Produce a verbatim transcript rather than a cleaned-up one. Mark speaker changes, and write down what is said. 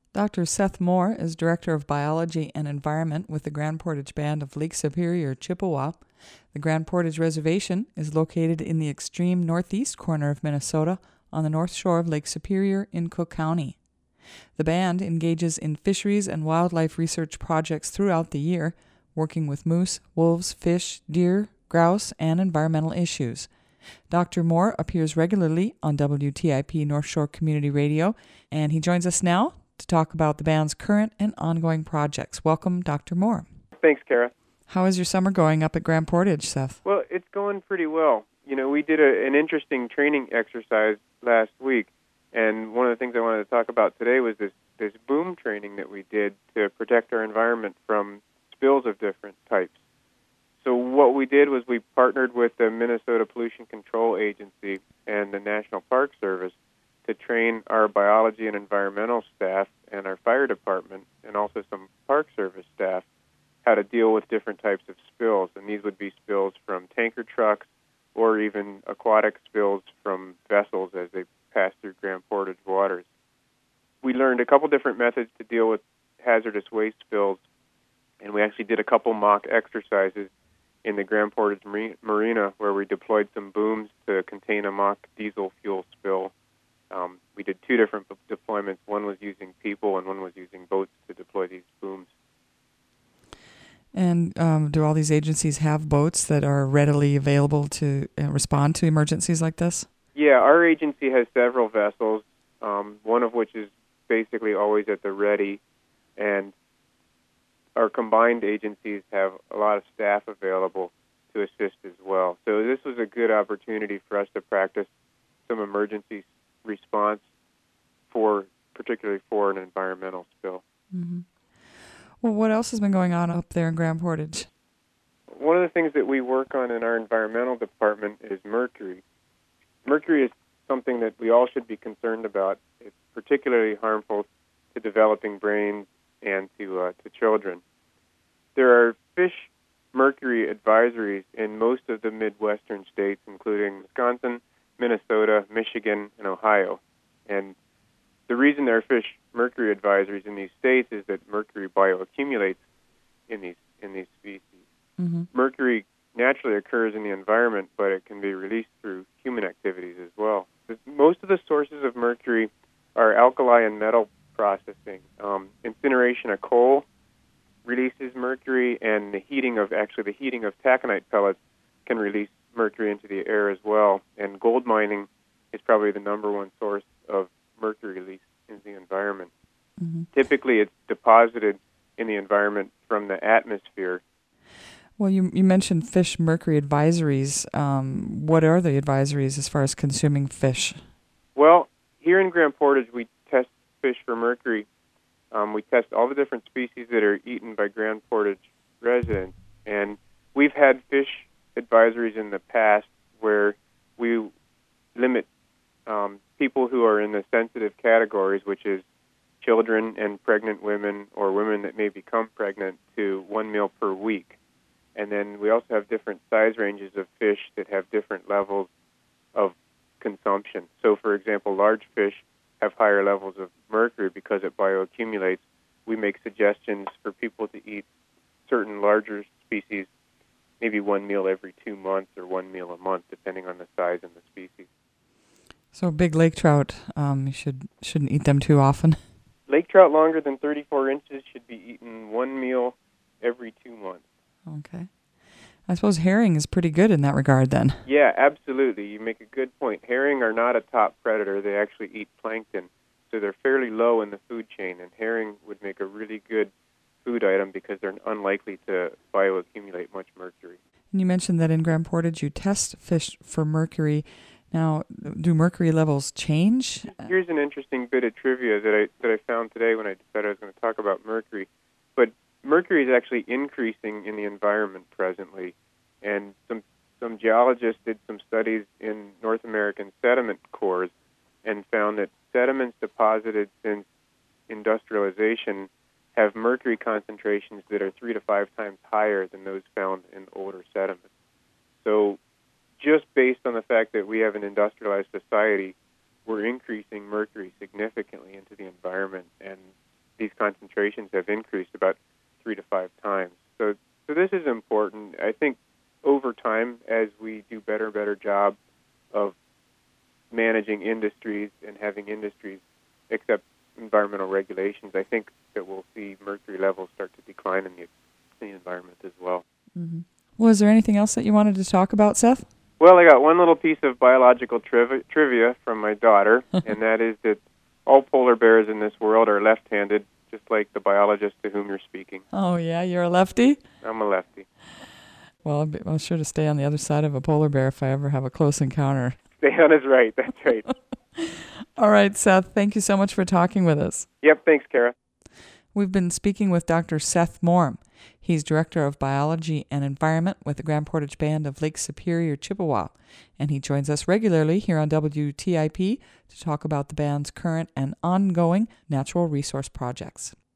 Speaker 1: Doctor Seth Moore is Director of Biology and Environment with the Grand Portage Band of Lake Superior, Chippewa. The Grand Portage Reservation is located in the extreme northeast corner of Minnesota on the north shore of Lake Superior in Cook County. The band engages in fisheries and wildlife research projects throughout the year, working with moose, wolves, fish, deer, grouse, and environmental issues. Doctor Moore appears regularly on W T I P North Shore Community Radio, and he joins us now to talk about the band's current and ongoing projects. Welcome, Doctor Moore.
Speaker 2: Thanks, Kara.
Speaker 1: How is your summer going up at Grand Portage, Seth?
Speaker 2: Well, it's going pretty well. You know, we did a, an interesting training exercise last week, and one of the things I wanted to talk about today was this, this boom training that we did to protect our environment from spills of different types. So what we did was we partnered with the Minnesota Pollution Control Agency and the National Park Service to train our biology and environmental staff and our fire department and also some Park Service staff how to deal with different types of spills. And these would be spills from tanker trucks or even aquatic spills from vessels as they pass through Grand Portage waters. We learned a couple different methods to deal with hazardous waste spills, and we actually did a couple mock exercises in the Grand Portage Marina where we deployed some booms to contain a mock diesel fuel spill. Um, we did two different deployments. One was using people and one was using boats to deploy these booms.
Speaker 1: And um, do all these agencies have boats that are readily available to uh, respond to emergencies like this?
Speaker 2: Yeah, our agency has several vessels, um, one of which is basically always at the ready, and our combined agencies have a lot of staff available to assist as well. So this was a good opportunity for us to practice some emergency response for, particularly for an environmental spill.
Speaker 1: Mm-hmm. Well, what else has been going on up there in Grand Portage?
Speaker 2: One of the things that we work on in our environmental department is mercury. Mercury is something that we all should be concerned about. It's particularly harmful to developing brains and to uh, to children. There are fish mercury advisories in most of the Midwestern states, including Wisconsin, Minnesota, Michigan, and Ohio. And the reason there are fish mercury advisories in these states is that mercury bioaccumulates in these in these species.
Speaker 1: Mm-hmm.
Speaker 2: Mercury naturally occurs in the environment, but it can be released through human activities as well. Most of the sources of mercury are alkali and metal processing. Um, incineration of coal releases mercury, and the heating of actually the heating of taconite pellets can release mercury into the air as well. And gold mining is probably the number one source of mercury release in the environment.
Speaker 1: Mm-hmm.
Speaker 2: Typically, it's deposited in the environment from the atmosphere.
Speaker 1: Well, you you mentioned fish mercury advisories. Um, what are the advisories as far as consuming fish?
Speaker 2: Well, here in Grand Portage, we test fish for mercury. Um, we test all the different species that are eaten by Grand Portage residents, and we've had fish advisories in the past where we limit um, people who are in the sensitive categories, which is children and pregnant women or women that may become pregnant, to one meal per week. And then we also have different size ranges of fish that have different levels of consumption. So, for example, large fish have higher levels of mercury because it bioaccumulates. We make suggestions for people to eat certain larger species, maybe one meal every two months or one meal a month, depending on the size and the species.
Speaker 1: So big lake trout, um, you should, shouldn't eat them too often?
Speaker 2: Lake trout longer than thirty-four inches should be eaten one meal every two months.
Speaker 1: Okay. I suppose herring is pretty good in that regard then.
Speaker 2: Yeah, absolutely. You make a good point. Herring are not a top predator. They actually eat plankton, so they're fairly low in the food chain, and herring would make a really good food item because they're unlikely to bioaccumulate much mercury.
Speaker 1: And you mentioned that in Grand Portage you test fish for mercury. Now, do mercury levels change?
Speaker 2: Here's an interesting bit of trivia that I that I found today when I decided I was going to talk about mercury. But mercury is actually increasing in the environment presently, and some some geologists did some studies in North American sediment cores and found that sediments deposited since industrialization have mercury concentrations that are three to five times higher than those found in older sediments. So just based on the fact that we have an industrialized society, we're increasing mercury significantly into the environment, and concentrations have increased about three to five times. So, so this is important. I think over time, as we do better and better job of managing industries and having industries accept environmental regulations, I think that we'll see mercury levels start to decline in the, the environment as well.
Speaker 1: Mm-hmm. Well, is there anything else that you wanted to talk about, Seth?
Speaker 2: Well, I got one little piece of biological triv- trivia from my daughter, and that is that all polar bears in this world are left-handed, just like the biologist to whom you're speaking.
Speaker 1: Oh, yeah? You're a lefty?
Speaker 2: I'm a lefty.
Speaker 1: Well, I'll, be, I'll sure to stay on the other side of a polar bear if I ever have a close encounter.
Speaker 2: Stay on his right. That's right.
Speaker 1: All right, Seth, thank you so much for talking with us.
Speaker 2: Yep, thanks, Kara.
Speaker 1: We've been speaking with Doctor Seth Morum. He's Director of Biology and Environment with the Grand Portage Band of Lake Superior, Chippewa, and he joins us regularly here on W T I P to talk about the band's current and ongoing natural resource projects.